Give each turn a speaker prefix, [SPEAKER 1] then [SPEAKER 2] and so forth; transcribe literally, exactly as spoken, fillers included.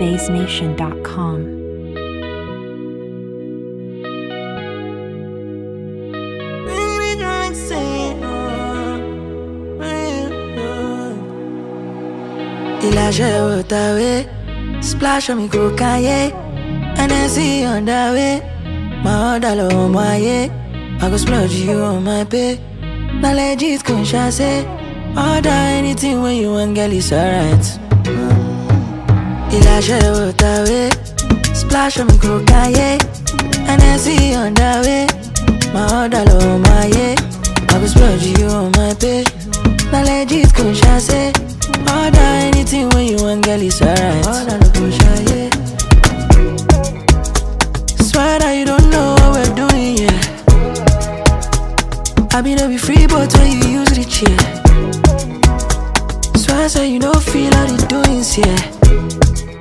[SPEAKER 1] base nation dot com.
[SPEAKER 2] Il a joué ta way, splash on me cocaine, and I see on the way. My order low my yeah, I go splurge you on my pay. Now legit conscious say, order anything when you want, girl, it's alright. Il a joué ta way, splash on me cocaine, and I see on the way. My order low my yeah, I go splurge you on my pay. Now legit conscious say, order anything when you want, girl, it's alright. Order no push, yeah. Swear that you don't know what we're doing, yeah. I mean, I'll be free, but when you use the chair. Swear I say you don't feel all the doings, yeah.